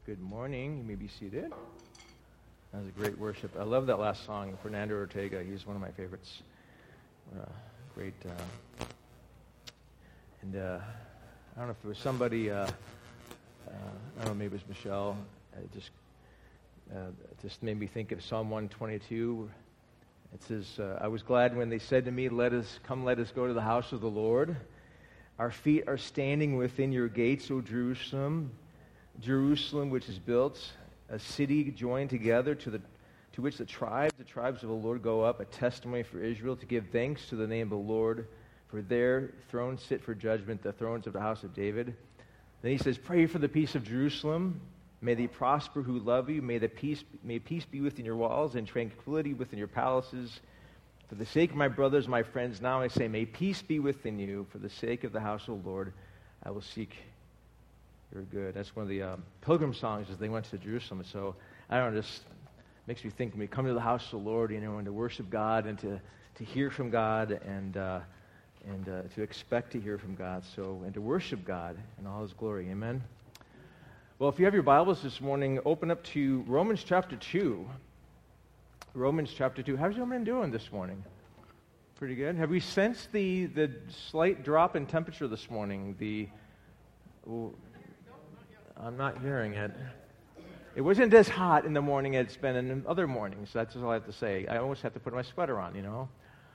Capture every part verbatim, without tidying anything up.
Good morning. You may be seated. That was a great worship. I love that last song, Fernando Ortega. He's one of my favorites. Uh, great. Uh, and uh, I don't know if it was somebody, uh, uh, I don't know, maybe it was Michelle. It just, uh, it just made me think of Psalm one twenty-two. It says, uh, I was glad when they said to me, let us come, let us go to the house of the Lord. Our feet are standing within your gates, O Jerusalem. Jerusalem, which is built, a city joined together to the to which the tribes, the tribes of the Lord go up, a testimony for Israel to give thanks to the name of the Lord. For their thrones sit for judgment, the thrones of the house of David. Then he says, pray for the peace of Jerusalem. May they prosper who love you. May the peace may peace be within your walls and tranquility within your palaces. For the sake of my brothers, my friends, now I say, may peace be within you. For the sake of the house of the Lord, I will seek your good. That's one of the um, pilgrim songs as they went to Jerusalem. So, I don't know, just makes me think when we come to the house of the Lord, you know, and to worship God and to, to hear from God and uh, and uh, to expect to hear from God. So, and to worship God in all His glory. Amen. Well, if you have your Bibles this morning, open up to Romans chapter two. Romans chapter two. How's everyone doing this morning? Pretty good. Have we sensed the the slight drop in temperature this morning? The oh, I'm not hearing it. It wasn't as hot in the morning as it's been in other mornings. That's all I have to say. I always have to put my sweater on, you know.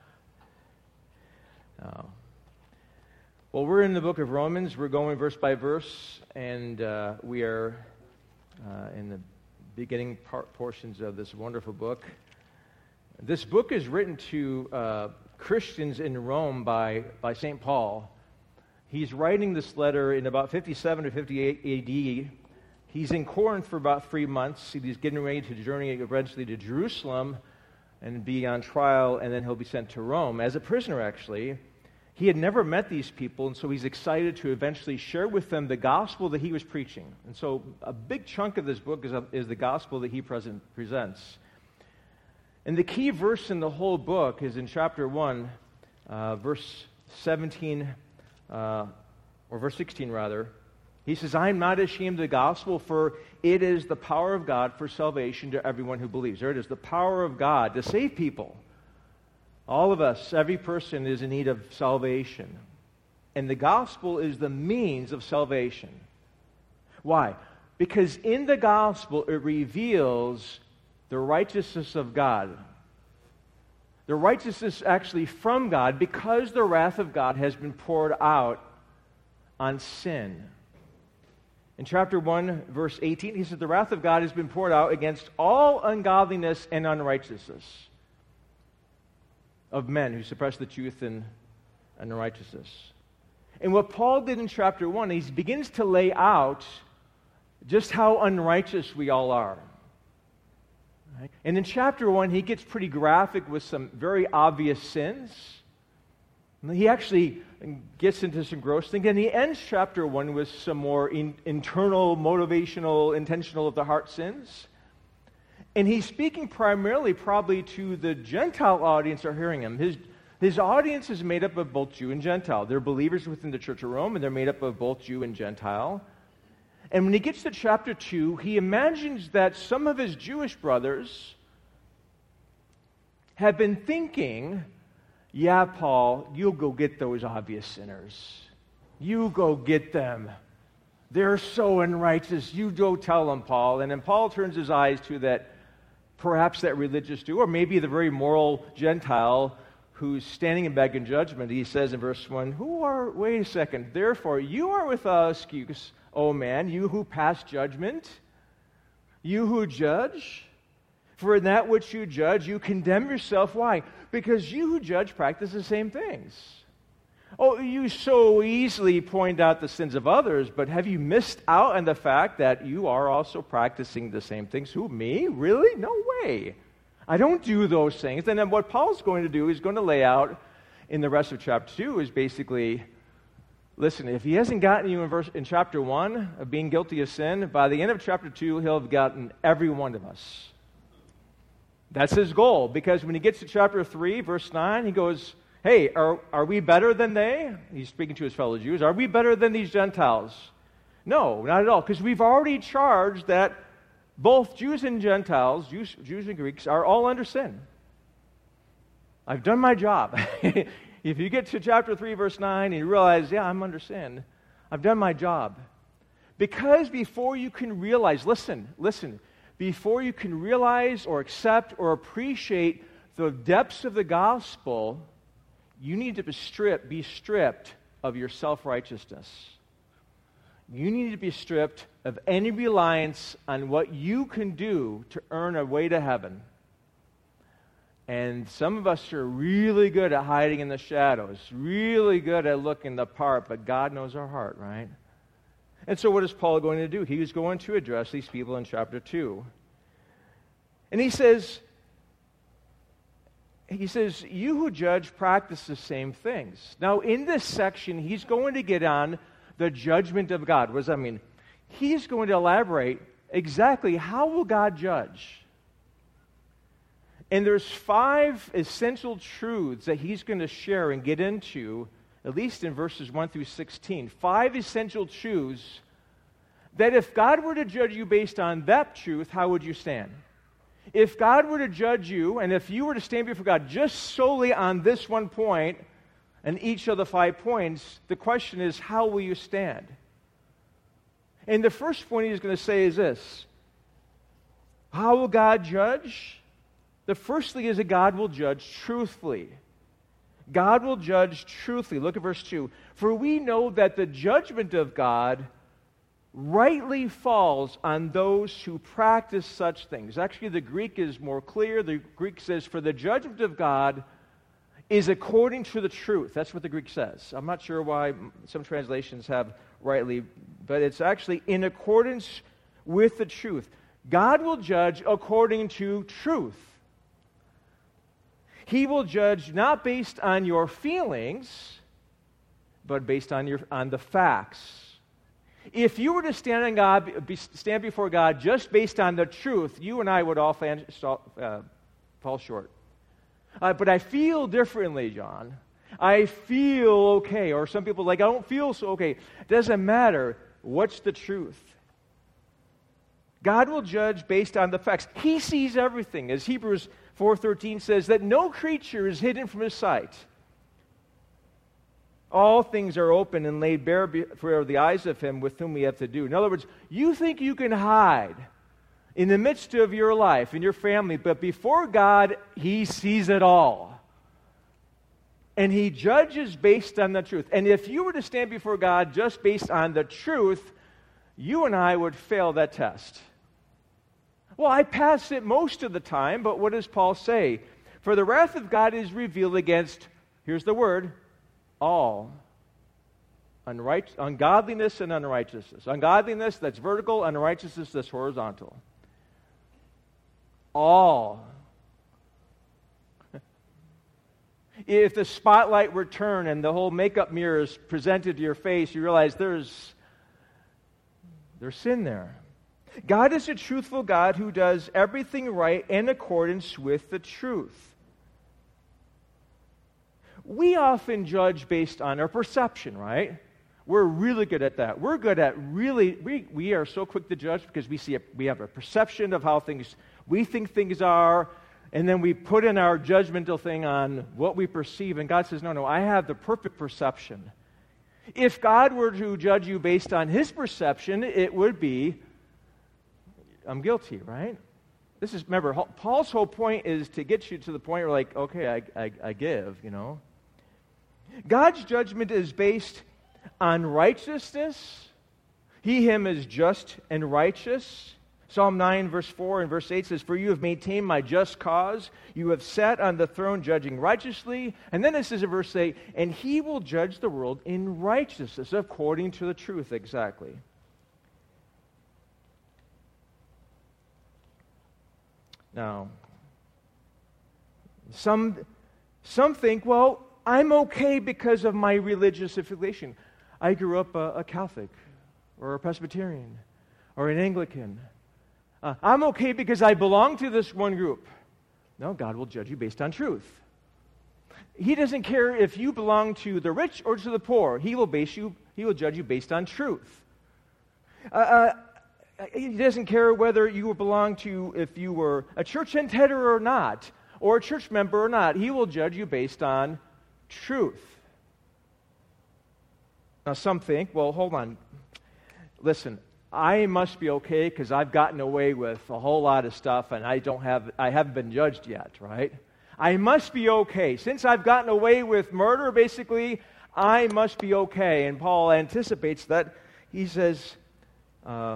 Oh. Well, we're in the book of Romans. We're going verse by verse, and uh, we are uh, in the beginning part portions of this wonderful book. This book is written to uh, Christians in Rome by, by Saint Paul. He's writing this letter in about fifty-seven to fifty-eight A D. He's in Corinth for about three months. He's getting ready to journey eventually to Jerusalem and be on trial, and then he'll be sent to Rome as a prisoner, actually. He had never met these people, and so he's excited to eventually share with them the gospel that he was preaching. And so a big chunk of this book is, is the gospel that he present, presents. And the key verse in the whole book is in chapter one, uh, verse seventeen, Uh, or verse sixteen rather. He says, I am not ashamed of the gospel, for it is the power of God for salvation to everyone who believes. There it is, the power of God to save people. All of us, every person is in need of salvation. And the gospel is the means of salvation. Why? Because in the gospel it reveals the righteousness of God. The righteousness actually from God because the wrath of God has been poured out on sin. In chapter one, verse eighteen, he says, the wrath of God has been poured out against all ungodliness and unrighteousness of men who suppress the truth and unrighteousness. And what Paul did in chapter one, he begins to lay out just how unrighteous we all are. And in chapter one, he gets pretty graphic with some very obvious sins. He actually gets into some gross things. And he ends chapter one with some more in, internal, motivational, intentional of the heart sins. And he's speaking primarily probably to the Gentile audience that are hearing him. His, his audience is made up of both Jew and Gentile. They're believers within the Church of Rome, and they're made up of both Jew and Gentile. And when he gets to chapter two, he imagines that some of his Jewish brothers have been thinking, yeah, Paul, you'll go get those obvious sinners. You go get them. They're so unrighteous. You go tell them, Paul. And then Paul turns his eyes to that, perhaps that religious Jew, or maybe the very moral Gentile who's standing in begging judgment. He says in verse one, who are, wait a second, therefore you are without excuse, O man, you who pass judgment, you who judge, for in that which you judge, you condemn yourself. Why? Because you who judge practice the same things. Oh, you so easily point out the sins of others, but have you missed out on the fact that you are also practicing the same things? Who, me? Really? No way. I don't do those things. And then what Paul's going to do is going to lay out in the rest of chapter two is basically, listen, if he hasn't gotten you in, verse, in chapter one of being guilty of sin, by the end of chapter two, he'll have gotten every one of us. That's his goal, because when he gets to chapter three, verse nine, he goes, hey, are, are we better than they? He's speaking to his fellow Jews. Are we better than these Gentiles? No, not at all, because we've already charged that both Jews and Gentiles, Jews, Jews and Greeks, are all under sin. I've done my job. If you get to chapter three, verse nine, and you realize, yeah, I'm under sin, I've done my job. Because before you can realize, listen, listen, before you can realize or accept or appreciate the depths of the gospel, you need to be stripped, be stripped of your self-righteousness. You need to be stripped of any reliance on what you can do to earn a way to heaven. And some of us are really good at hiding in the shadows, really good at looking the part, but God knows our heart, right? And so what is Paul going to do? He is going to address these people in chapter two. And he says, he says, you who judge practice the same things. Now, in this section, he's going to get on the judgment of God. What does that mean? He's going to elaborate exactly how will God judge. And there's five essential truths that he's going to share and get into, at least in verses one through sixteen. Five essential truths that if God were to judge you based on that truth, how would you stand? If God were to judge you, and if you were to stand before God just solely on this one point and each of the five points, the question is, how will you stand? And the first point he's going to say is this. How will God judge? The first thing is that God will judge truthfully. God will judge truthfully. Look at verse two. For we know that the judgment of God rightly falls on those who practice such things. Actually, the Greek is more clear. The Greek says, for the judgment of God is according to the truth. That's what the Greek says. I'm not sure why some translations have rightly, but it's actually in accordance with the truth. God will judge according to truth. He will judge not based on your feelings, but based on your on the facts. If you were to stand on God, be, stand before God just based on the truth, you and I would all fan, uh, fall short. Uh, but I feel differently, John. I feel okay. Or some people are like, I don't feel so okay. It doesn't matter. What's the truth? God will judge based on the facts. He sees everything. As Hebrews four thirteen says, that no creature is hidden from his sight. All things are open and laid bare before the eyes of him with whom we have to do. In other words, you think you can hide in the midst of your life, in your family, but before God, he sees it all. And he judges based on the truth. And if you were to stand before God just based on the truth, you and I would fail that test. Well, I pass it most of the time, but what does Paul say? For the wrath of God is revealed against, here's the word, all unright- ungodliness and unrighteousness. Ungodliness, that's vertical. Unrighteousness, that's horizontal. All. If the spotlight were turned and the whole makeup mirror is presented to your face, you realize there's, there's sin there. God is a truthful God who does everything right in accordance with the truth. We often judge based on our perception, right? We're really good at that. We're good at really, we, we are so quick to judge because we see a, we have a perception of how things, we think things are, and then we put in our judgmental thing on what we perceive, and God says, no, no, I have the perfect perception. If God were to judge you based on his perception, it would be, I'm guilty, right? This is, remember, Paul's whole point is to get you to the point where, like, okay, I, I, I give, you know. God's judgment is based on righteousness. He, him is just and righteous. Psalm nine, verse four and verse eight says, for you have maintained my just cause. You have sat on the throne judging righteously. And then it says in verse eight, and he will judge the world in righteousness according to the truth, exactly. Now, some, some think, well, I'm okay because of my religious affiliation. I grew up a, a Catholic or a Presbyterian or an Anglican. Uh, I'm okay because I belong to this one group. No, God will judge you based on truth. He doesn't care if you belong to the rich or to the poor. He will base you, he will judge you based on truth. Uh, uh, he doesn't care whether you belong to, if you were a church attender or not, or a church member or not. He will judge you based on truth. Now, some think, well, hold on. Listen, I must be okay because I've gotten away with a whole lot of stuff and I don't have, I haven't been judged yet, right? I must be okay. Since I've gotten away with murder, basically, I must be okay. And Paul anticipates that. He says, uh,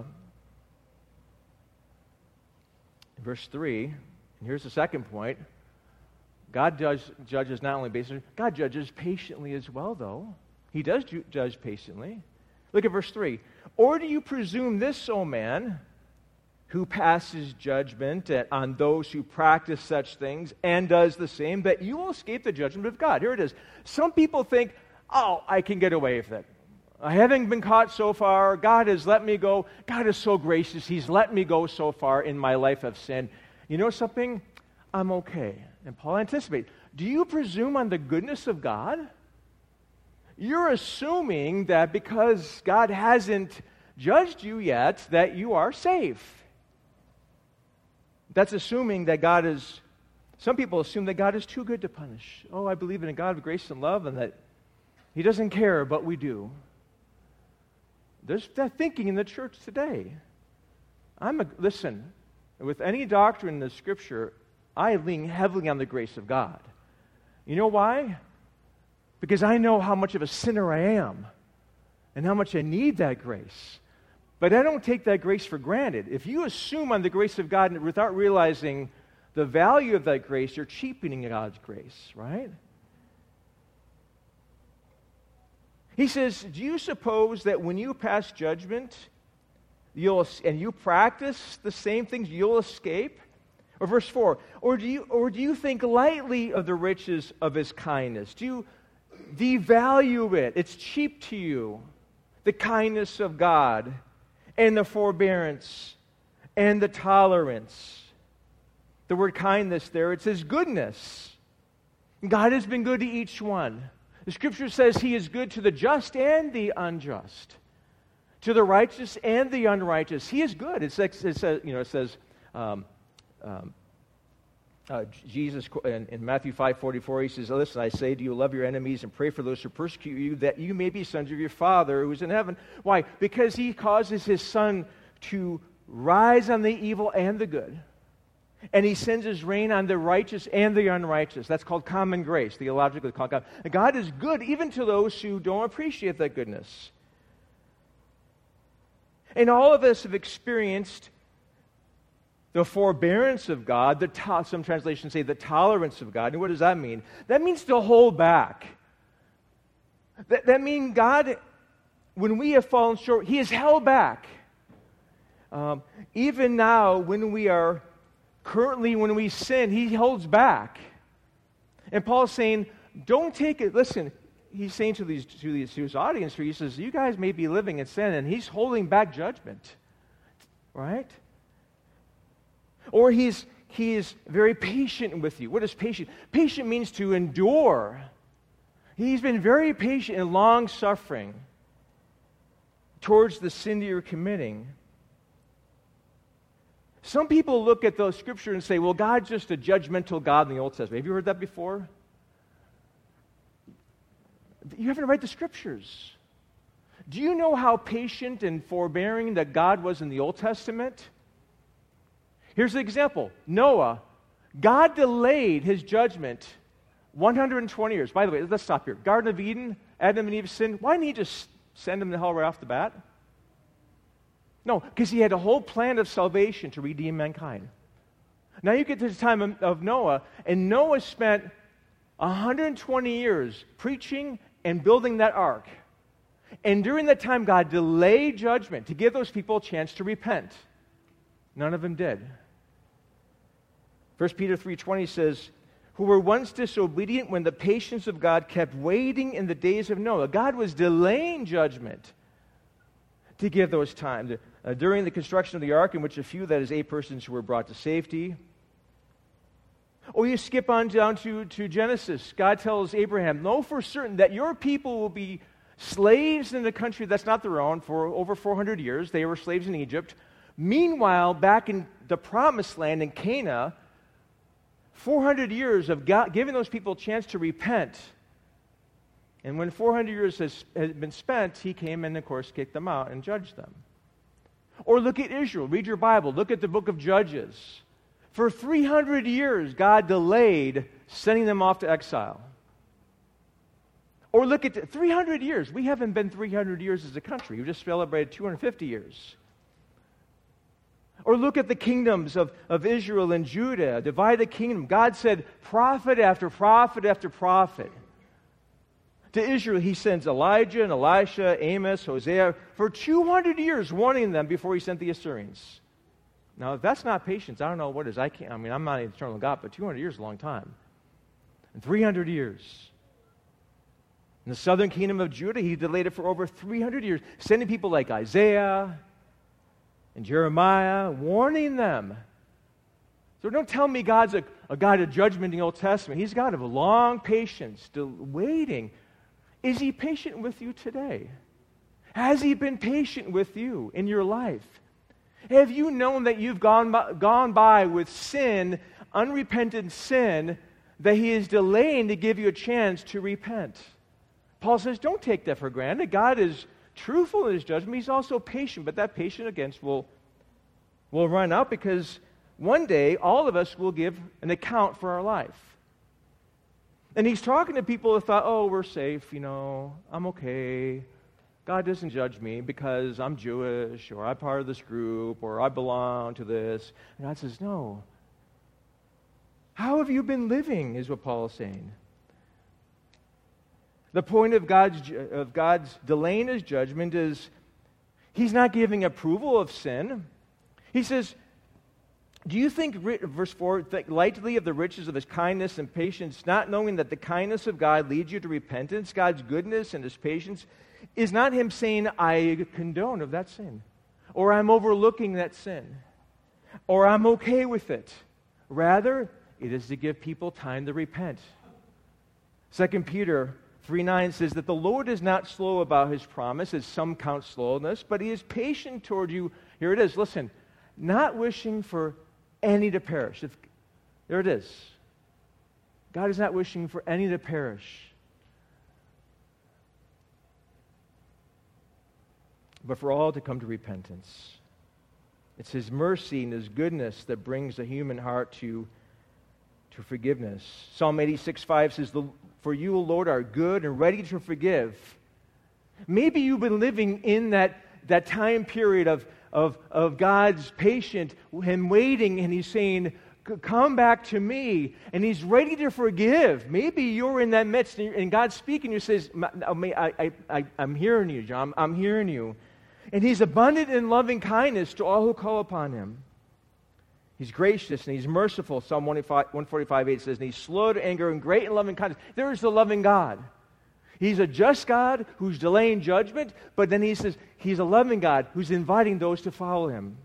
in verse three, and here's the second point, God judge, judges not only based on, God judges patiently as well, though. He does ju- judge patiently. Look at verse three. Or do you presume this, O man, who passes judgment on those who practice such things and does the same, that you will escape the judgment of God? Here it is. Some people think, oh, I can get away with it. I haven't been caught so far. God has let me go. God is so gracious. He's let me go so far in my life of sin. You know something? I'm okay. And Paul anticipates. Do you presume on the goodness of God? You're assuming that because God hasn't judged you yet, that you are safe. That's assuming that God is, some people assume that God is too good to punish. Oh, I believe in a God of grace and love and that He doesn't care, but we do. There's that thinking in the church today. I'm a, listen, with any doctrine in the Scripture, I lean heavily on the grace of God. You know why? Because I know how much of a sinner I am and how much I need that grace. But I don't take that grace for granted. If you assume on the grace of God without realizing the value of that grace, you're cheapening God's grace, right? He says, do you suppose that when you pass judgment, you'll and you practice the same things, you'll escape? Or verse four, or do you or do you think lightly of the riches of His kindness? Do you devalue it? It's cheap to you. The kindness of God and the forbearance and the tolerance. The word kindness there, it says goodness. God has been good to each one. The Scripture says He is good to the just and the unjust, to the righteous and the unrighteous. He is good. It says, it says you know, it says, um, um, uh, Jesus in, in Matthew five forty-four, He says, listen, I say to you, love your enemies and pray for those who persecute you, that you may be sons of your Father who is in heaven. Why? Because He causes His sun to rise on the evil and the good. And He sends His rain on the righteous and the unrighteous. That's called common grace, theologically called God. And God is good even to those who don't appreciate that goodness. And all of us have experienced the forbearance of God, the to- some translations say the tolerance of God. And what does that mean? That means to hold back. That, that means God, when we have fallen short, He has held back. Um, even now, when we are Currently, when we sin, He holds back. And Paul's saying, don't take it. Listen, he's saying to, these, to, these, to his audience here, he says, you guys may be living in sin, and He's holding back judgment. Right? Or he's, he is very patient with you. What is patient? Patient means to endure. He's been very patient and long-suffering towards the sin that you're committing. Some people look at the Scripture and say, well, God's just a judgmental God in the Old Testament. Have you heard that before? You haven't read the Scriptures. Do you know how patient and forbearing that God was in the Old Testament? Here's the example. Noah, God delayed His judgment one hundred twenty years. By the way, let's stop here. Garden of Eden, Adam and Eve sinned. Why didn't He just send them to hell right off the bat? No, because He had a whole plan of salvation to redeem mankind. Now you get to the time of, of Noah, and Noah spent one hundred twenty years preaching and building that ark. And during that time, God delayed judgment to give those people a chance to repent. None of them did. First Peter three twenty says, who were once disobedient when the patience of God kept waiting in the days of Noah. God was delaying judgment to give those time. Uh, during the construction of the ark, in which a few, that is eight persons, were brought to safety. Or you skip on down to, to Genesis. God tells Abraham, know for certain that your people will be Slaves in a country that's not their own for over four hundred years. They were slaves in Egypt. Meanwhile, back in the promised land in Canaan, four hundred years of God giving those people a chance to repent. And when four hundred years has, has been spent, he came and, of course, kicked them out and judged them. Or look at Israel. Read your Bible. Look at the book of Judges. For three hundred years, God delayed sending them off to exile. Or look at the, three hundred years. We haven't been three hundred years as a country. We just celebrated two hundred fifty years. Or look at the kingdoms of, of Israel and Judah, divided kingdom. God said prophet after prophet after prophet. To Israel, he sends Elijah and Elisha, Amos, Hosea, for two hundred years, warning them before he sent the Assyrians. Now, if that's not patience, I don't know what is. I can't. I mean, I'm not an eternal God, but two hundred years is a long time. And three hundred years. In the southern kingdom of Judah, he delayed it for over three hundred years, sending people like Isaiah and Jeremiah, warning them. So don't tell me God's a, a God of judgment in the Old Testament. He's a God of long patience, still waiting. Is he patient with you today? Has he been patient with you in your life? Have you known that you've gone by, gone by with sin, unrepentant sin, that he is delaying to give you a chance to repent? Paul says, don't take that for granted. God is truthful in his judgment. He's also patient, but that patience against will, will run out because one day all of us will give an account for our life. And he's talking to people who thought, oh, we're safe, you know, I'm okay. God doesn't judge me because I'm Jewish or I'm part of this group or I belong to this. And God says, no. How have you been living is what Paul is saying. The point of God's, of God's delaying his judgment is he's not giving approval of sin. He says, do you think, verse four, think lightly of the riches of his kindness and patience, not knowing that the kindness of God leads you to repentance? God's goodness and his patience is not him saying, I condone of that sin, or I'm overlooking that sin, or I'm okay with it. Rather, it is to give people time to repent. Second Peter three nine says that the Lord is not slow about his promise, as some count slowness, but he is patient toward you. Here it is, listen, not wishing for any to perish. If, there it is. God is not wishing for any to perish, but for all to come to repentance. It's his mercy and his goodness that brings the human heart to, to forgiveness. Psalm eighty-six five says, for you, O Lord, are good and ready to forgive. Maybe you've been living in that, that time period of, of, of God's patient, him waiting, and he's saying, come back to me, and he's ready to forgive. Maybe you're in that midst, and God's speaking, you says, I, I, I, I'm hearing you, John, I'm hearing you. And he's abundant in loving kindness to all who call upon him. He's gracious and he's merciful. Psalm one forty-five eight says, and he's slow to anger and great in loving kindness. There is the loving God. He's a just God who's delaying judgment, but then he says he's a loving God who's inviting those to follow him.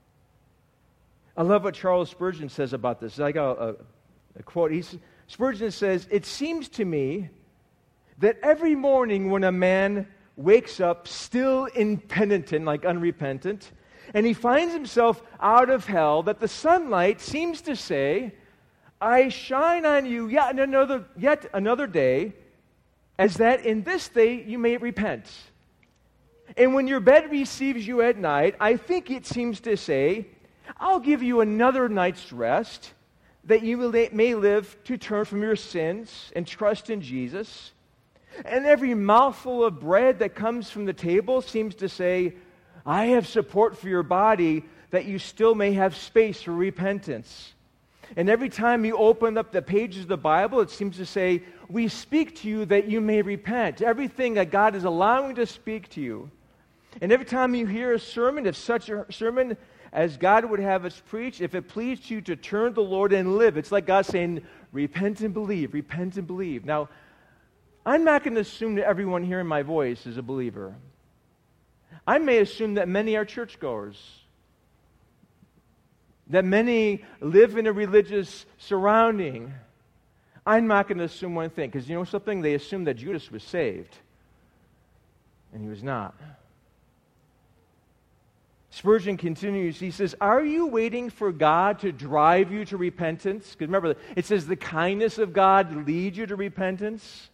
I love what Charles Spurgeon says about this. I got a, a quote. He's, Spurgeon says, it seems to me that every morning when a man wakes up still impenitent, like unrepentant, and he finds himself out of hell, that the sunlight seems to say, I shine on you yet another, yet another day, as that in this day you may repent. And when your bed receives you at night, I think it seems to say, I'll give you another night's rest, that you may live to turn from your sins and trust in Jesus. And every mouthful of bread that comes from the table seems to say, I have support for your body, that you still may have space for repentance. And every time you open up the pages of the Bible, it seems to say, we speak to you that you may repent. Everything that God is allowing to speak to you. And every time you hear a sermon, if such a sermon as God would have us preach, if it pleased you to turn to the Lord and live, it's like God saying, repent and believe, repent and believe. Now, I'm not going to assume that everyone hearing my voice is a believer. I may assume that many are churchgoers, that many live in a religious surrounding. I'm not going to assume one thing, because you know something? They assume that Judas was saved. And he was not. Spurgeon continues, he says, are you waiting for God to drive you to repentance? Because remember, it says the kindness of God leads you to repentance.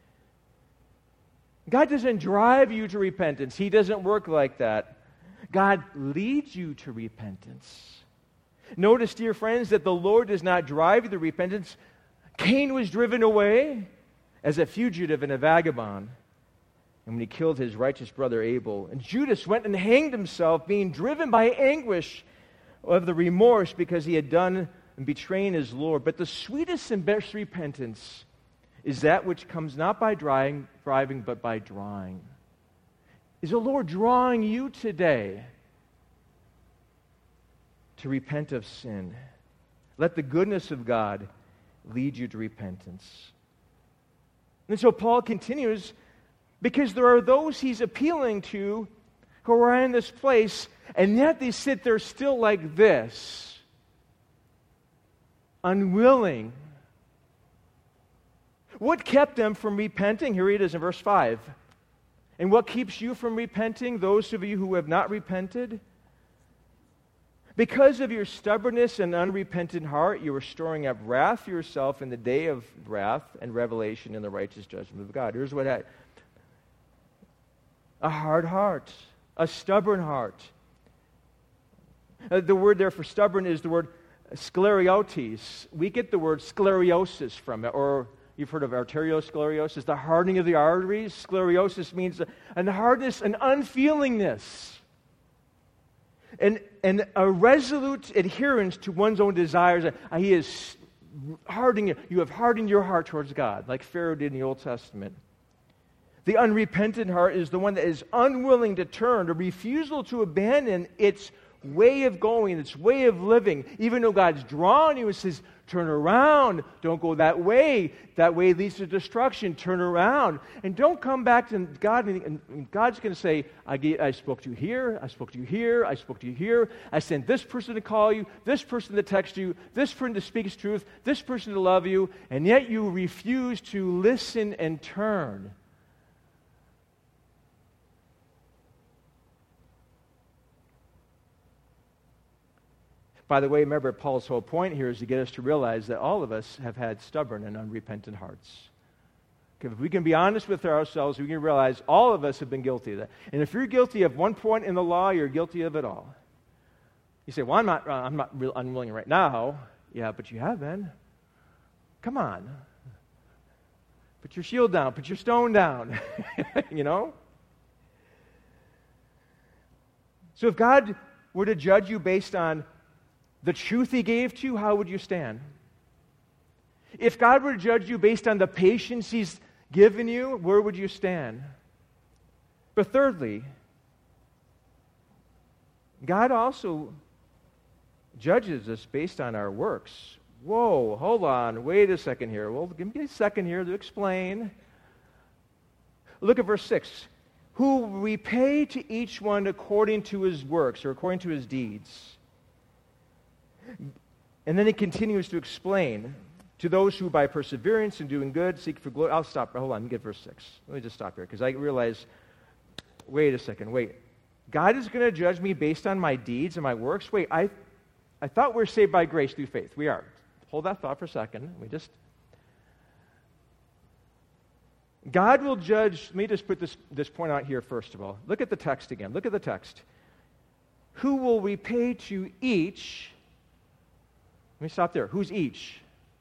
God doesn't drive you to repentance. He doesn't work like that. God leads you to repentance. Notice, dear friends, that the Lord does not drive you to repentance. Cain was driven away as a fugitive and a vagabond. And when he killed his righteous brother Abel. And Judas went and hanged himself, being driven by anguish of the remorse because he had done and betraying his Lord. But the sweetest and best repentance is that which comes not by driving, driving but by drawing. Is the Lord drawing you today to repent of sin? Let the goodness of God lead you to repentance. And so Paul continues, because there are those he's appealing to who are in this place, and yet they sit there still like this, unwilling. What kept them from repenting? Here it is in verse five. And what keeps you from repenting, those of you who have not repented? Because of your stubbornness and unrepentant heart, you are storing up wrath for yourself in the day of wrath and revelation in the righteous judgment of God. Here's what I... A hard heart, a stubborn heart. Uh, the word there for stubborn is the word skleriotes. We get the word sclerosis from it, or you've heard of arteriosclerosis, the hardening of the arteries. Sclerosis means an hardness, an unfeelingness, and, and a resolute adherence to one's own desires. Uh, he is hardening it. You have hardened your heart towards God, like Pharaoh did in the Old Testament. The unrepentant heart is the one that is unwilling to turn, a refusal to abandon its way of going, its way of living. Even though God's drawn you and says, turn around, don't go that way. That way leads to destruction. Turn around. And don't come back to God. And God's going to say, I, gave, I spoke to you here, I spoke to you here, I spoke to you here. I sent this person to call you, this person to text you, this person to speak his truth, this person to love you, and yet you refuse to listen and turn. By the way, remember, Paul's whole point here is to get us to realize that all of us have had stubborn and unrepentant hearts. Okay, if we can be honest with ourselves, we can realize all of us have been guilty of that. And if you're guilty of one point in the law, you're guilty of it all. You say, well, I'm not, uh, I'm not real unwilling right now. Yeah, but you have been. Come on. Put your shield down. Put your stone down. You know? So if God were to judge you based on the truth he gave to you, how would you stand? If God were to judge you based on the patience he's given you, where would you stand? But thirdly, God also judges us based on our works. Whoa, hold on, wait a second here. Well, give me a second here to explain. Look at verse six. Who repay to each one according to his works, or according to his deeds. And then he continues to explain, to those who by perseverance and doing good seek for glory. I'll stop. Hold on, let me get verse six. Let me just stop here, because I realize, wait a second, wait. God is going to judge me based on my deeds and my works? Wait, I, I thought we were saved by grace through faith. We are. Hold that thought for a second. We just... God will judge... Let me just put this, this point out here first of all. Look at the text again. Look at the text. Who will repay to each... Let me stop there. Who's each?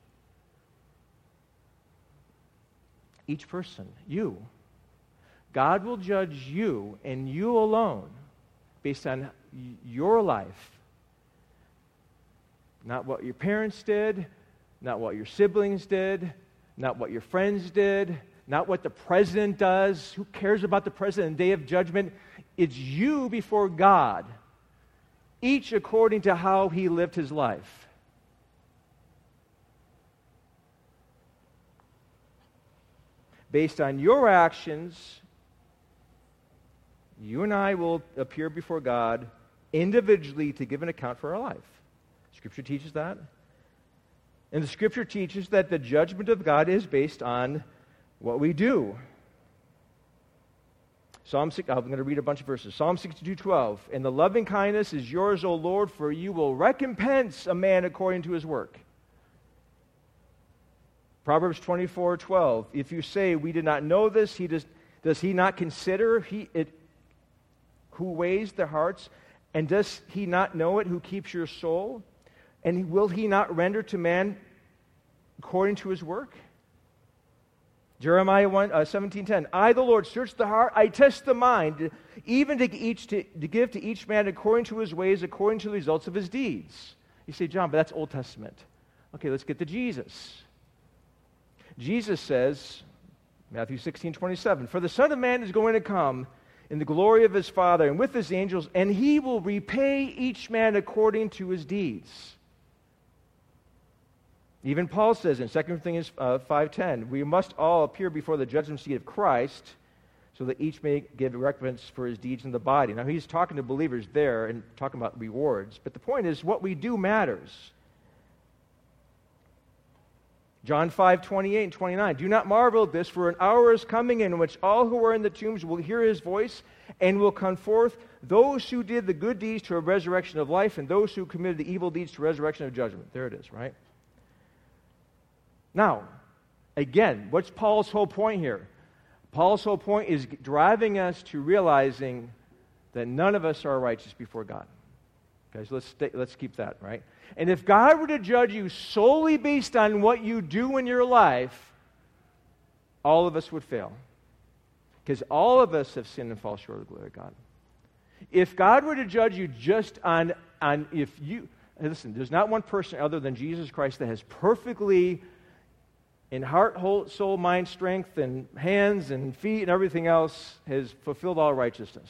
Each person. You. God will judge you and you alone based on your life. Not what your parents did, not what your siblings did, not what your friends did, not what the president does. Who cares about the president in the day of judgment? It's you before God, each according to how he lived his life. Based on your actions, you and I will appear before God individually to give an account for our life. Scripture teaches that. And the Scripture teaches that the judgment of God is based on what we do. Psalm six, I'm going to read a bunch of verses. Psalm sixty-two twelve. And the loving kindness is yours, O Lord, for you will recompense a man according to his work. Proverbs twenty-four twelve. If you say, we did not know this, he does, does he not consider he, it, who weighs the hearts? And does he not know it who keeps your soul? And will he not render to man according to his work? Jeremiah one, uh, seventeen ten. I, the Lord, search the heart, I test the mind, even to, each, to, to give to each man according to his ways, according to the results of his deeds. You say, John, but that's Old Testament. Okay, let's get to Jesus. Jesus says, Matthew sixteen twenty-seven, for the Son of Man is going to come in the glory of his Father and with his angels, and he will repay each man according to his deeds. Even Paul says in Second Corinthians uh, five ten, we must all appear before the judgment seat of Christ so that each may give recompense for his deeds in the body. Now he's talking to believers there and talking about rewards, but the point is what we do matters. John five twenty-eight and twenty-nine, do not marvel at this, for an hour is coming in which all who are in the tombs will hear his voice and will come forth, those who did the good deeds to a resurrection of life, and those who committed the evil deeds to resurrection of judgment. There it is, right? Now, again, what's Paul's whole point here? Paul's whole point is driving us to realizing that none of us are righteous before God. Okay, so let's, stay, let's keep that, right? And if God were to judge you solely based on what you do in your life, all of us would fail. Because all of us have sinned and fall short of the glory of God. If God were to judge you just on, on if you, listen, there's not one person other than Jesus Christ that has perfectly, in heart, whole, soul, mind, strength, and hands and feet and everything else, has fulfilled all righteousness.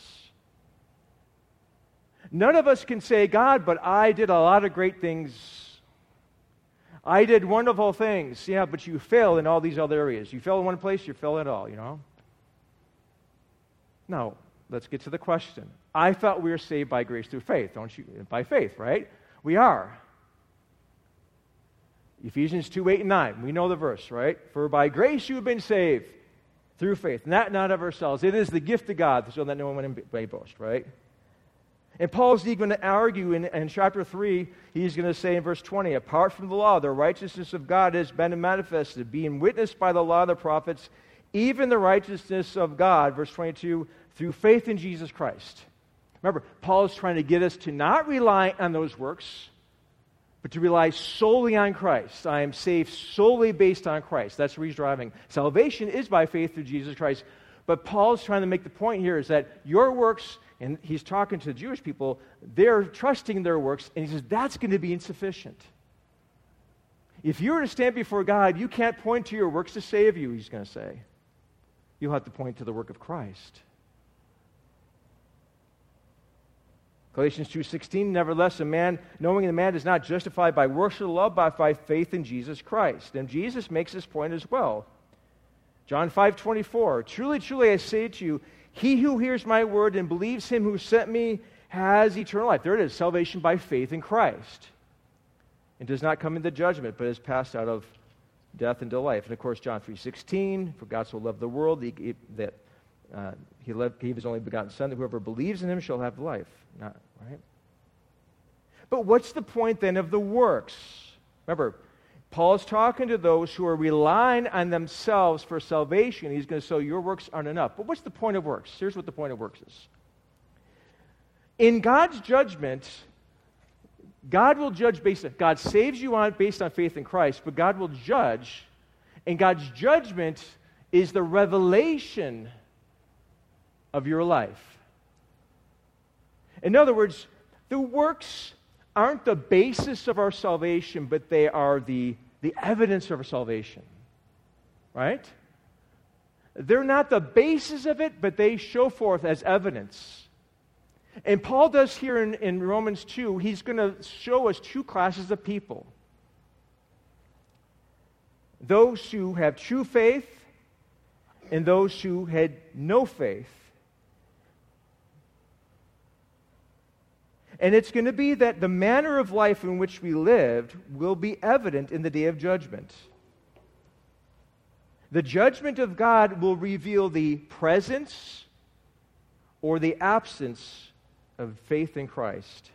None of us can say, God, but I did a lot of great things. I did wonderful things. Yeah, but you fail in all these other areas. You fail in one place, you fail in all, you know? Now, let's get to the question. I thought we were saved by grace through faith, don't you? By faith, right? We are. Ephesians two, eight, and nine. We know the verse, right? For by grace you have been saved through faith, not, not of ourselves. It is the gift of God, so that no one may boast, right? And Paul's going to argue in, in chapter three, he's going to say in verse twenty, apart from the law, the righteousness of God has been manifested, being witnessed by the law of the prophets, even the righteousness of God, verse twenty-two, through faith in Jesus Christ. Remember, Paul is trying to get us to not rely on those works, but to rely solely on Christ. I am saved solely based on Christ. That's where he's driving. Salvation is by faith through Jesus Christ. But Paul's trying to make the point here is that your works, and he's talking to the Jewish people, they're trusting their works, and he says that's going to be insufficient. If you were to stand before God, you can't point to your works to save you, he's going to say. You'll have to point to the work of Christ. Galatians two sixteen, nevertheless, a man, knowing the man is not justified by works of the law, but by faith in Jesus Christ. And Jesus makes this point as well. John five twenty-four, truly, truly, I say to you, he who hears my word and believes him who sent me has eternal life. There it is, salvation by faith in Christ. And does not come into judgment, but is passed out of death into life. And of course, John three sixteen, for God so loved the world that uh, he loved, gave his only begotten Son, that whoever believes in him shall have life. Not, right? But what's the point then of the works? Remember, Paul's talking to those who are relying on themselves for salvation. He's going to say, your works aren't enough. But what's the point of works? Here's what the point of works is. In God's judgment, God will judge based on, God saves you on based on faith in Christ, but God will judge, and God's judgment is the revelation of your life. In other words, the works aren't the basis of our salvation, but they are the, the evidence of our salvation. Right? They're not the basis of it, but they show forth as evidence. And Paul does here in, in Romans two, he's going to show us two classes of people. Those who have true faith and those who had no faith. And it's going to be that the manner of life in which we lived will be evident in the day of judgment. The judgment of God will reveal the presence or the absence of faith in Christ.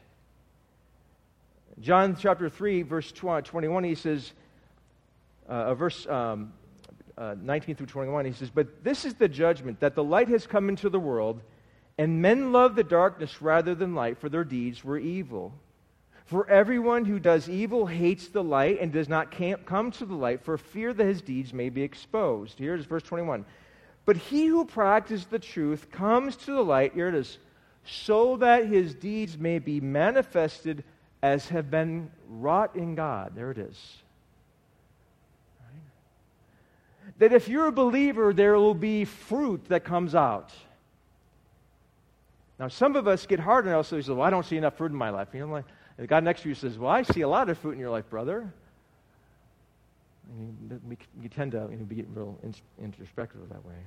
John chapter three, verse twenty-one, he says, uh, verse um, uh, nineteen through twenty-one, he says, "But this is the judgment, that the light has come into the world, and men love the darkness rather than light, for their deeds were evil. For everyone who does evil hates the light and does not come to the light for fear that his deeds may be exposed." Here's verse twenty-one. "But he who practices the truth comes to the light," here it is, "so that his deeds may be manifested as have been wrought in God." There it is. Right? That if you're a believer, there will be fruit that comes out. Now, some of us get hard on us, so we say, "Well, I don't see enough fruit in my life." You know, like, the guy next to you says, "Well, I see a lot of fruit in your life, brother." And you, we, you tend to you know, be real introspective that way.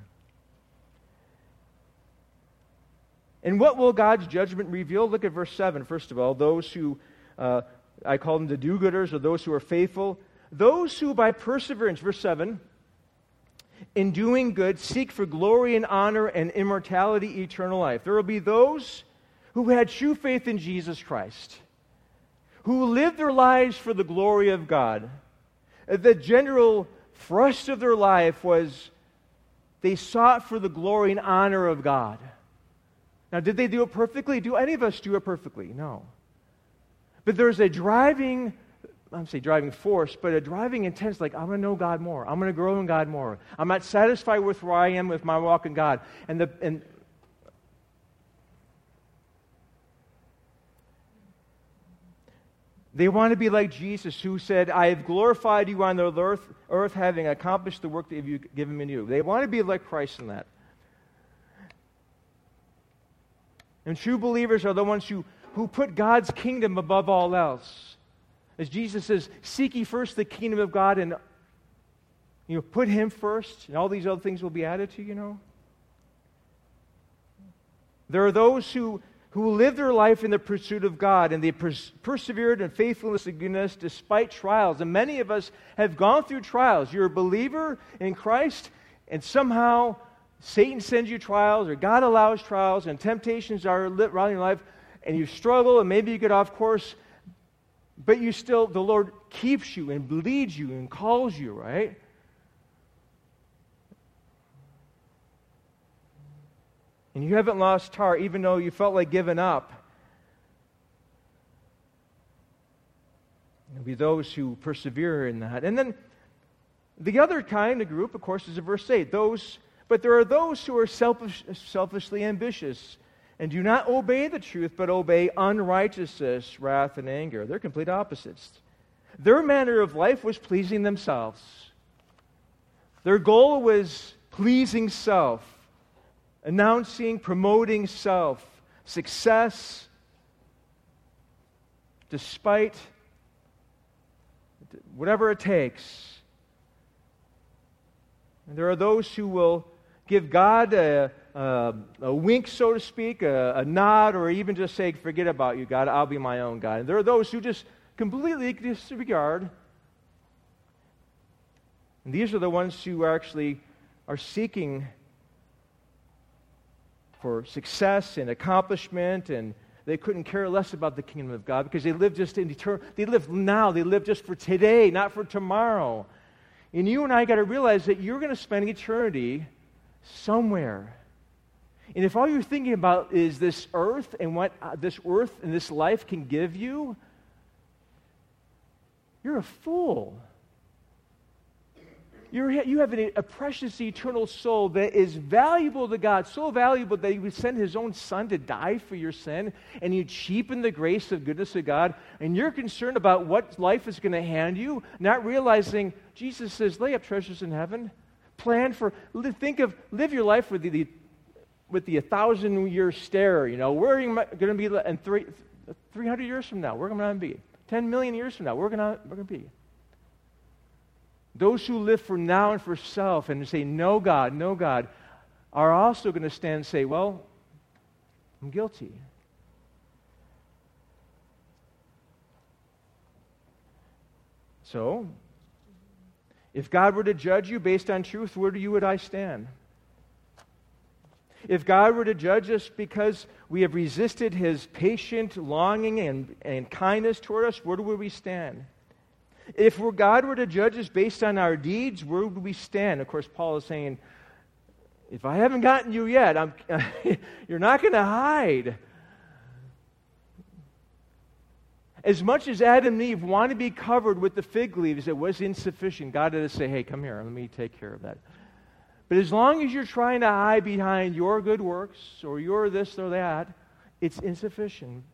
And what will God's judgment reveal? Look at verse seven, first of all. Those who, uh, I call them the do-gooders, or those who are faithful. Those who by perseverance, verse seven, in doing good, seek for glory and honor and immortality, eternal life. There will be those who had true faith in Jesus Christ, who lived their lives for the glory of God. The general thrust of their life was they sought for the glory and honor of God. Now, did they do it perfectly? Do any of us do it perfectly? No. But there's a driving, I'm going to say driving force, but a driving intent, like, I'm going to know God more. I'm going to grow in God more. I'm not satisfied with where I am with my walk in God. And the and they want to be like Jesus, who said, "I have glorified you on the earth, earth having accomplished the work that you've given me to do." They want to be like Christ in that. And true believers are the ones who, who put God's kingdom above all else. As Jesus says, "Seek ye first the kingdom of God," and you know, put Him first, and all these other things will be added to you, you know. There are those who who live their life in the pursuit of God, and they pers- persevered in faithfulness and goodness despite trials. And many of us have gone through trials. You're a believer in Christ, and somehow Satan sends you trials, or God allows trials, and temptations are lit around your life, and you struggle, and maybe you get off course, but you still, the Lord keeps you and leads you and calls you, right? And you haven't lost heart, even though you felt like giving up. There'll be those who persevere in that. And then the other kind of group, of course, is in verse eight. Those, but there are those who are selfish, selfishly ambitious and do not obey the truth, but obey unrighteousness, wrath, and anger. They're complete opposites. Their manner of life was pleasing themselves. Their goal was pleasing self. Announcing, promoting self, success, despite whatever it takes. And there are those who will give God a, a, a wink, so to speak, a, a nod, or even just say, "Forget about you, God, I'll be my own God." And there are those who just completely disregard. And these are the ones who actually are seeking for success and accomplishment, and they couldn't care less about the kingdom of God because they live just in eternal. They live now. They live just for today, not for tomorrow. And you and I got to realize that you're going to spend eternity somewhere. And if all you're thinking about is this earth and what uh, this earth and this life can give you, you're a fool. You're, you have a, a precious eternal soul that is valuable to God, so valuable that He would send His own Son to die for your sin, and you cheapen the grace of goodness of God, and you're concerned about what life is going to hand you, not realizing Jesus says, lay up treasures in heaven. Plan for, think of, live your life with the, the with the a thousand year stare, you know, where are you going to be in three, three hundred years from now? Where are we going to be? ten million years from now, where are we going to be? Those who live for now and for self and say, "No God, no God," are also going to stand and say, "Well, I'm guilty." So, if God were to judge you based on truth, where do you and I stand? If God were to judge us because we have resisted His patient longing and, and kindness toward us, where would we stand? If God were to judge us based on our deeds, where would we stand? Of course, Paul is saying, if I haven't gotten you yet, I'm, you're not going to hide. As much as Adam and Eve wanted to be covered with the fig leaves, it was insufficient. God had to say, hey, come here, let me take care of that. But as long as you're trying to hide behind your good works or your this or that, it's insufficient.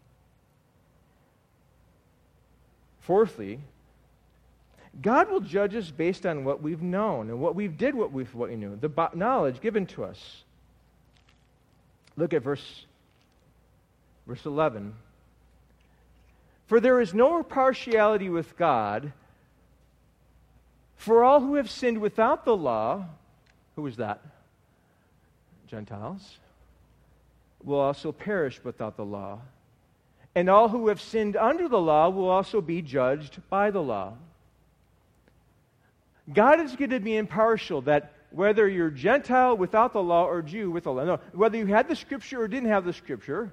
Fourthly, God will judge us based on what we've known and what we've did what we what we knew, the bo- knowledge given to us. Look at verse, verse eleven. For there is no partiality with God, for all who have sinned without the law, who is that? Gentiles, will also perish without the law. And all who have sinned under the law will also be judged by the law. God is going to be impartial, that whether you're Gentile without the law or Jew with the law, no, whether you had the Scripture or didn't have the Scripture,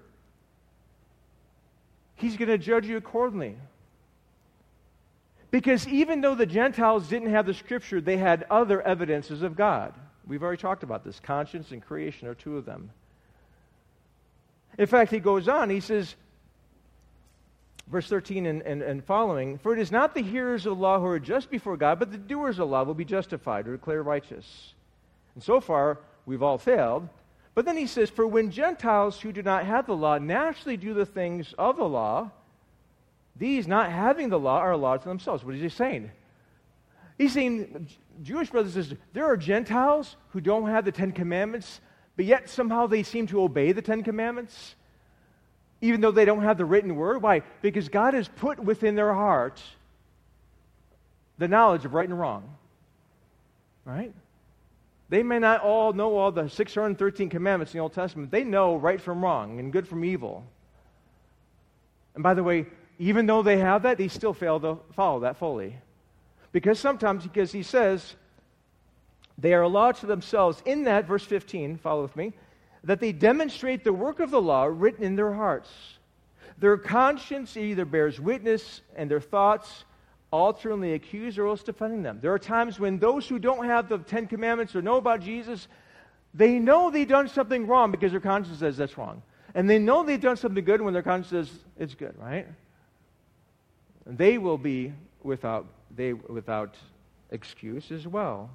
He's going to judge you accordingly. Because even though the Gentiles didn't have the Scripture, they had other evidences of God. We've already talked about this. Conscience and creation are two of them. In fact, he goes on, he says, verse thirteen and, and, and following, for it is not the hearers of the law who are just before God, but the doers of the law will be justified or declared righteous. And so far, we've all failed. But then he says, for when Gentiles who do not have the law naturally do the things of the law, these not having the law are a law to themselves. What is he saying? He's saying, Jewish brothers and sisters, there are Gentiles who don't have the Ten Commandments, but yet somehow they seem to obey the Ten Commandments, even though they don't have the written word. Why? Because God has put within their heart the knowledge of right and wrong. Right? They may not all know all the six hundred thirteen commandments in the Old Testament. They know right from wrong and good from evil. And by the way, even though they have that, they still fail to follow that fully. Because sometimes, because he says, they are a law to themselves. In that, verse fifteen, follow with me, that they demonstrate the work of the law written in their hearts. Their conscience either bears witness, and their thoughts alternately accuse or else defending them. There are times when those who don't have the Ten Commandments or know about Jesus, they know they've done something wrong because their conscience says that's wrong. And they know they've done something good when their conscience says it's good, right? They will be without they without excuse as well.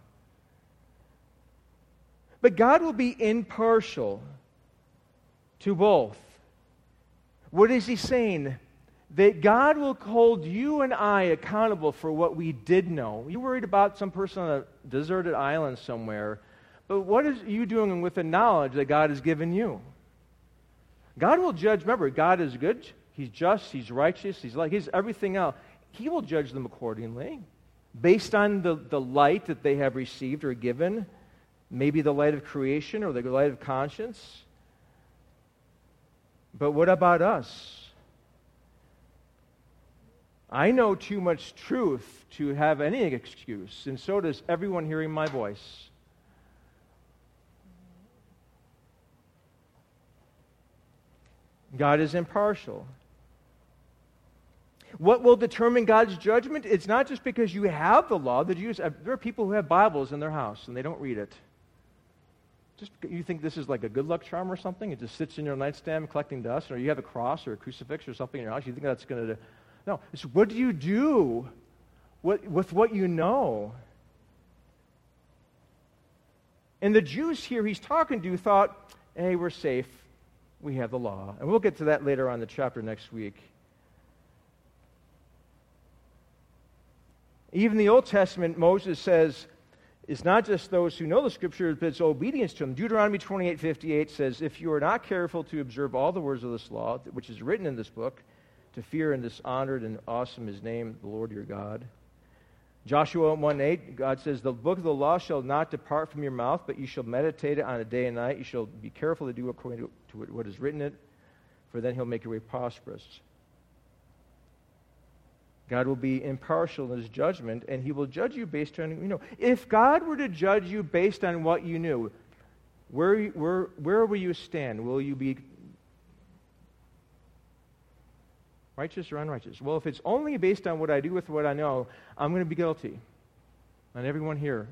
But God will be impartial to both. What is he saying? That God will hold you and I accountable for what we did know. You're worried about some person on a deserted island somewhere, but what are you doing with the knowledge that God has given you? God will judge. Remember, God is good. He's just. He's righteous. He's like He's everything else. He will judge them accordingly, based on the, the light that they have received or given, maybe the light of creation or the light of conscience. But what about us? I know too much truth to have any excuse, and so does everyone hearing my voice. God is impartial. What will determine God's judgment? It's not just because you have the law. The Jews, there are people who have Bibles in their house and they don't read it. Just you think this is like a good luck charm or something? It just sits in your nightstand collecting dust, or you have a cross or a crucifix or something in your house. You think that's going to do? No. It's what do you do what, with what you know? And the Jews here he's talking to thought, hey, we're safe. We have the law. And we'll get to that later on in the chapter next week. Even the Old Testament, Moses says, it's not just those who know the Scriptures, but it's obedience to them. Deuteronomy twenty-eight fifty-eight says, if you are not careful to observe all the words of this law, which is written in this book, to fear and dishonor and awesome his name, the Lord your God. Joshua one eight, God says, the book of the law shall not depart from your mouth, but you shall meditate it on a day and night. You shall be careful to do according to what is written in it, for then he'll make your way prosperous. God will be impartial in his judgment, and he will judge you based on, you know, if God were to judge you based on what you knew, where, where, where will you stand? Will you be righteous or unrighteous? Well, if it's only based on what I do with what I know, I'm going to be guilty. And everyone here.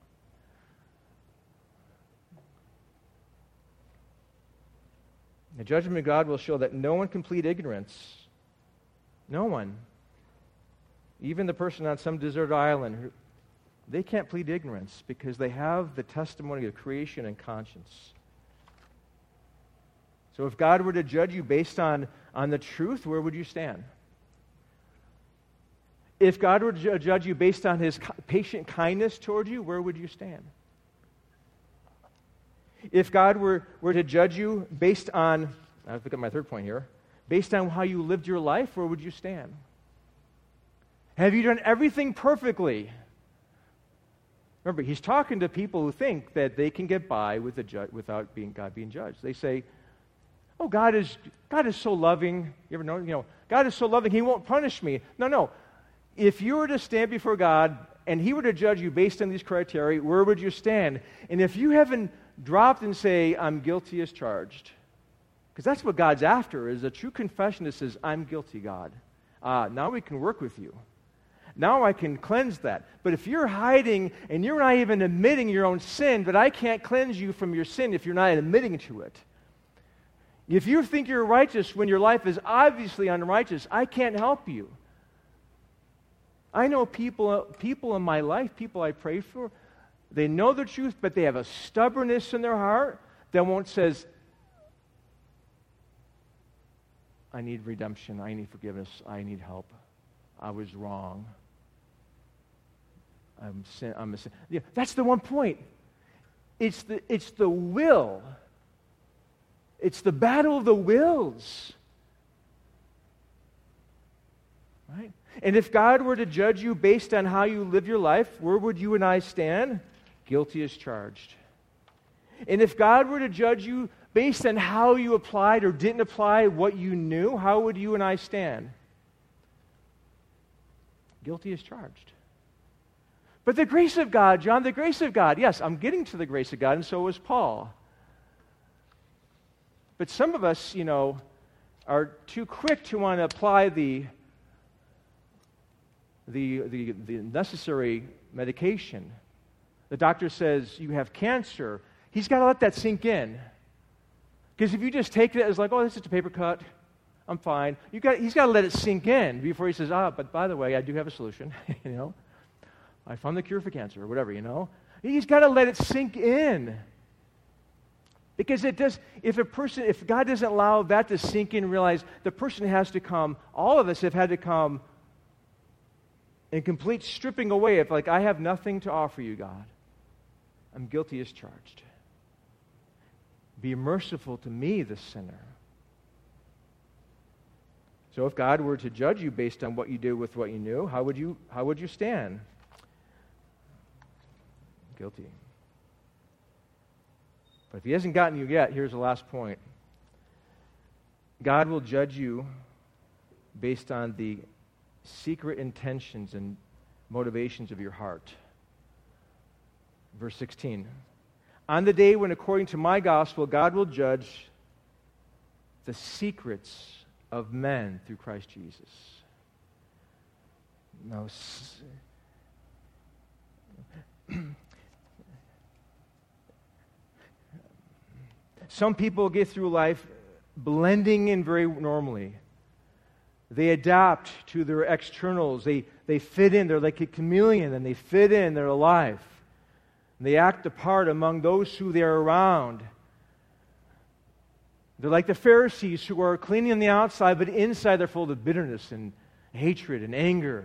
The judgment of God will show that no one can plead ignorance. No one. Even the person on some desert island, they can't plead ignorance because they have the testimony of creation and conscience. So if God were to judge you based on, on the truth, where would you stand? If God were to judge you based on His patient kindness toward you, where would you stand? If God were, were to judge you based on, I'll pick up my third point here, based on how you lived your life, where would you stand? Have you done everything perfectly? Remember, He's talking to people who think that they can get by with the ju- without being God being judged. They say, oh, God is God is so loving. You ever know, you know, God is so loving, He won't punish me. No, no. If you were to stand before God and He were to judge you based on these criteria, where would you stand? And if you haven't dropped and say, I'm guilty as charged, because that's what God's after, is a true confession that says, I'm guilty, God. Uh, now we can work with you. Now I can cleanse that. But if you're hiding and you're not even admitting your own sin, but I can't cleanse you from your sin if you're not admitting to it. If you think you're righteous when your life is obviously unrighteous, I can't help you. I know people, people in my life, people I pray for, they know the truth, but they have a stubbornness in their heart that won't says, I need redemption, I need forgiveness, I need help. I was wrong. I'm sin, I'm a sin. Yeah, that's the one point. It's the it's the will. It's the battle of the wills. Right? And if God were to judge you based on how you live your life, where would you and I stand? Guilty as charged. And if God were to judge you based on how you applied or didn't apply what you knew, how would you and I stand? Guilty as charged. But the grace of God, John, the grace of God, yes, I'm getting to the grace of God, and so was Paul. But some of us, you know, are too quick to want to apply the, the, the, the necessary medication. The doctor says you have cancer. He's got to let that sink in. Because if you just take it as like, oh, this is just a paper cut, I'm fine. You got, he's got to let it sink in before he says, ah, but by the way, I do have a solution, you know. I found the cure for cancer or whatever, you know. He's got to let it sink in. Because it does, if a person, if God doesn't allow that to sink in and realize the person has to come, all of us have had to come in complete stripping away of like, I have nothing to offer you, God. I'm guilty as charged. Be merciful to me, the sinner. So if God were to judge you based on what you did with what you knew, how would you, how would you stand? Guilty. But if He hasn't gotten you yet, here's the last point. God will judge you based on the secret intentions and motivations of your heart. Verse sixteen. On the day when, according to my gospel, God will judge the secrets of men through Christ Jesus. Now, some people get through life blending in very normally. They adapt to their externals. They, they fit in. They're like a chameleon, and they fit in. They're alive. And they act a part among those who they're around. They're like the Pharisees who are clean on the outside, but inside they're full of bitterness and hatred and anger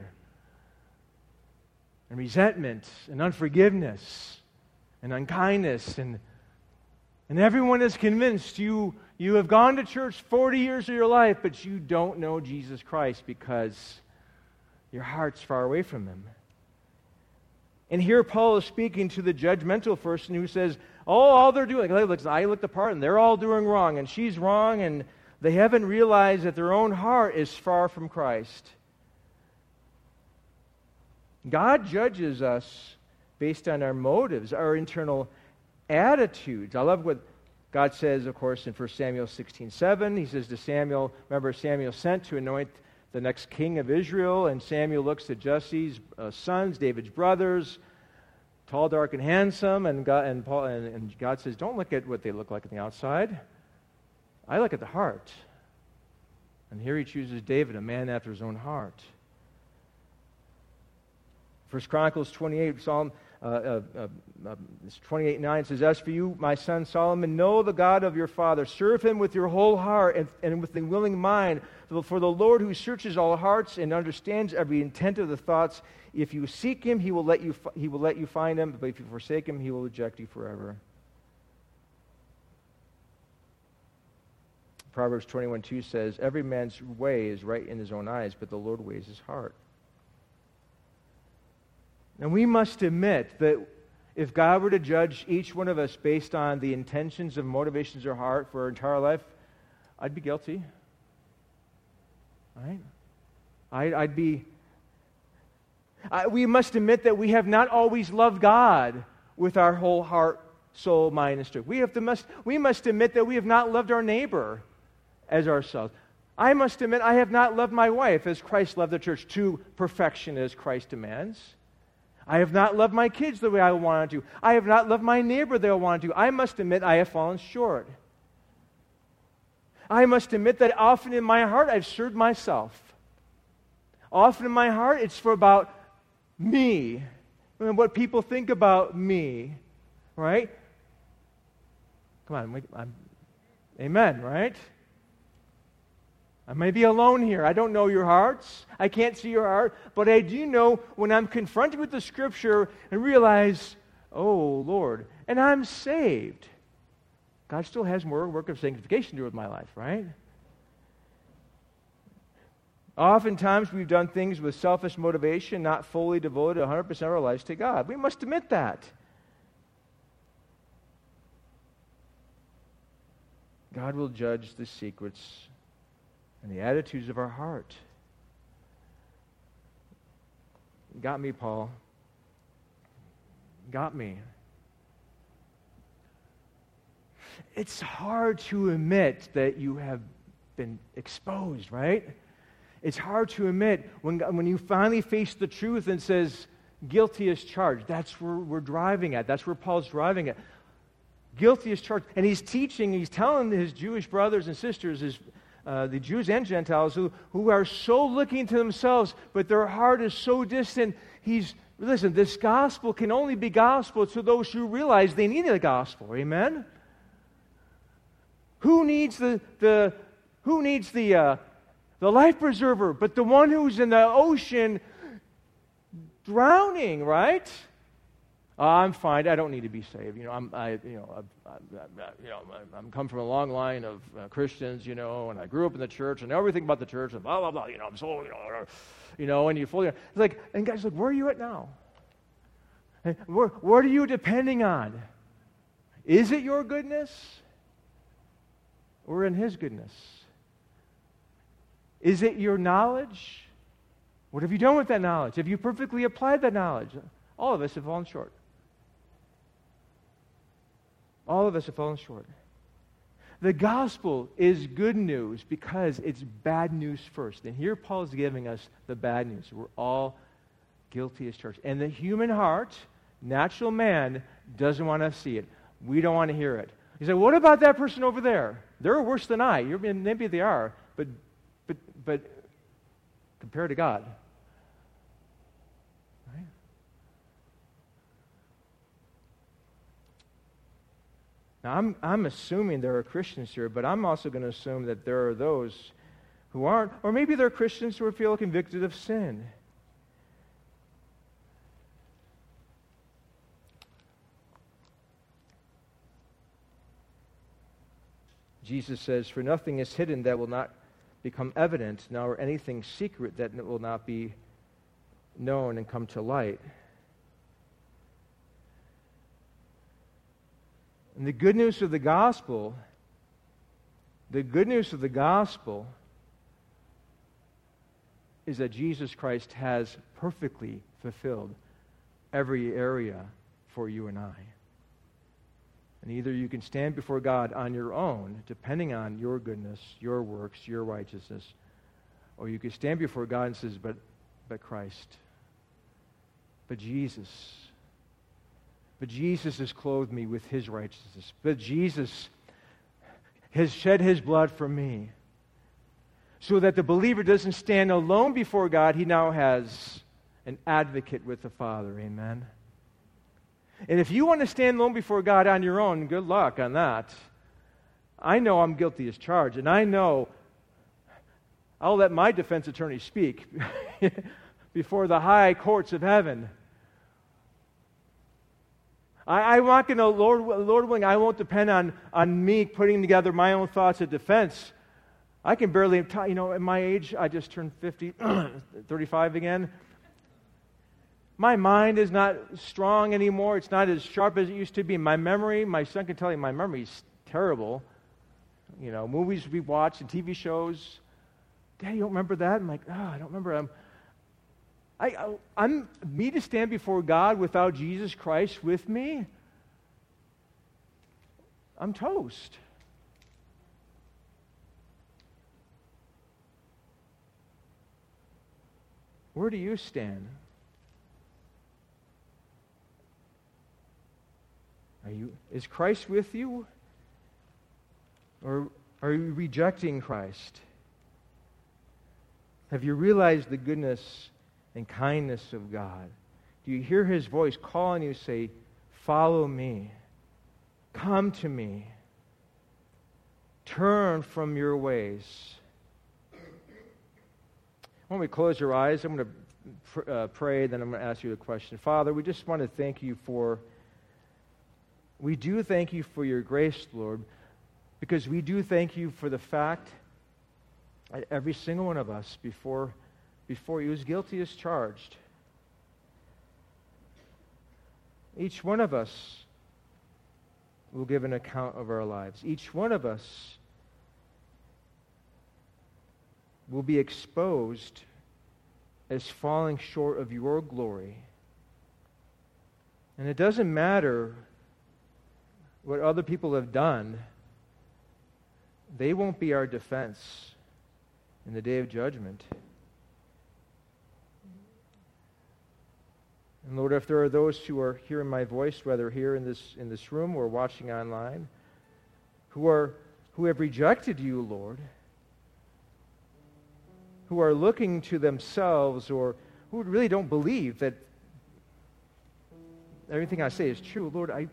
and resentment and unforgiveness and unkindness. And, and everyone is convinced you, you have gone to church forty years of your life, but you don't know Jesus Christ because your heart's far away from Him. And here Paul is speaking to the judgmental person who says, oh, all they're doing, like, I look the part, and they're all doing wrong, and she's wrong, and they haven't realized that their own heart is far from Christ. God judges us based on our motives, our internal attitudes. I love what God says, of course, in First Samuel sixteen seven. He says to Samuel, remember Samuel sent to anoint the next king of Israel, and Samuel looks at Jesse's uh, sons, David's brothers, tall, dark, and handsome, and God, and, Paul, and, and God says, don't look at what they look like on the outside. I look at the heart. And here he chooses David, a man after his own heart. First Chronicles twenty-eight, Psalm uh, uh, uh, uh, twenty-eight nine says, as for you, my son Solomon, know the God of your father. Serve him with your whole heart and, and with a willing mind. For the Lord who searches all hearts and understands every intent of the thoughts, if you seek him, he will let you, he will let you find him. But if you forsake him, he will reject you forever. Proverbs twenty-one two says, every man's way is right in his own eyes, but the Lord weighs his heart. And we must admit that if God were to judge each one of us based on the intentions and motivations of our heart for our entire life, I'd be guilty. Right? I, I'd be... I, we must admit that we have not always loved God with our whole heart, soul, mind, and strength. We have to must, we must admit that we have not loved our neighbor as ourselves. I must admit I have not loved my wife as Christ loved the church to perfection as Christ demands. I have not loved my kids the way I wanted to. I have not loved my neighbor the way I wanted to. I must admit I have fallen short. I must admit that often in my heart I've served myself. Often in my heart it's for about me and what people think about me, right? Come on, I'm, amen, right? I may be alone here. I don't know your hearts. I can't see your heart. But I do know when I'm confronted with the Scripture and realize, oh, Lord, and I'm saved. God still has more work of sanctification to do with my life, right? Oftentimes we've done things with selfish motivation, not fully devoted one hundred percent of our lives to God. We must admit that. God will judge the secrets and the attitudes of our heart. Got me, Paul. Got me. It's hard to admit that you have been exposed, right? It's hard to admit when, when you finally face the truth and says, guilty as charged. That's where we're driving at. That's where Paul's driving at. Guilty as charged. And he's teaching, he's telling his Jewish brothers and sisters, his Uh, the Jews and Gentiles who, who are so looking to themselves, but their heart is so distant. He's, listen, this gospel can only be gospel to those who realize they need the gospel. Amen? Who needs the, the, who needs the, uh, the life preserver but the one who's in the ocean drowning, right? Uh, I'm fine. I don't need to be saved. You know, I'm, I, you know, I, I, I, you know, I'm come from a long line of uh, Christians. You know, and I grew up in the church and everything about the church and blah blah blah. You know, I'm so, you know, you know, and you fully. It's like, and guys, like, where are you at now? And where, what are you depending on? Is it your goodness, or in His goodness? Is it your knowledge? What have you done with that knowledge? Have you perfectly applied that knowledge? All of us have fallen short. All of us have fallen short. The gospel is good news because it's bad news first. And here Paul is giving us the bad news. We're all guilty as charged. And the human heart, natural man, doesn't want to see it. We don't want to hear it. You say, what about that person over there? They're worse than I. You're, maybe they are, but but but compared to God. Right? Now, I'm, I'm assuming there are Christians here, but I'm also going to assume that there are those who aren't, or maybe there are Christians who feel convicted of sin. Jesus says, for nothing is hidden that will not become evident, nor anything secret that will not be known and come to light. And the good news of the gospel, the good news of the gospel is that Jesus Christ has perfectly fulfilled every area for you and I. And either you can stand before God on your own, depending on your goodness, your works, your righteousness, or you can stand before God and says, but, but Christ, but Jesus, but Jesus has clothed me with his righteousness, but Jesus has shed his blood for me, so that the believer doesn't stand alone before God. He now has an advocate with the Father. Amen. And if you want to stand alone before God on your own, good luck on that. I know I'm guilty as charged, and I know I'll let my defense attorney speak before the high courts of heaven. I, I'm not going to, Lord, Lord willing, I won't depend on, on me putting together my own thoughts of defense. I can barely, you know, at my age, I just turned fifty, thirty-five again. My mind is not strong anymore. It's not as sharp as it used to be. My memory, my son can tell you, my memory is terrible. You know, movies we watch and T V shows. Daddy, you don't remember that? I'm like, oh, I don't remember. I'm, I, I, I'm me to stand before God without Jesus Christ with me. I'm toast. Where do you stand? Are you, is Christ with you? Or are you rejecting Christ? Have you realized the goodness and kindness of God? Do you hear his voice calling you, say, follow me, come to me, turn from your ways? When we close your eyes, I'm going to pr- uh, pray, then I'm going to ask you a question. Father, we just want to thank you for We do thank you for your grace, Lord, because we do thank you for the fact that every single one of us before, before you is guilty as charged. Each one of us will give an account of our lives. Each one of us will be exposed as falling short of your glory. And it doesn't matter what other people have done, they won't be our defense in the day of judgment. And Lord, if there are those who are hearing my voice, whether here in this in this room or watching online, who are who have rejected you, Lord, who are looking to themselves or who really don't believe that everything I say is true, Lord, I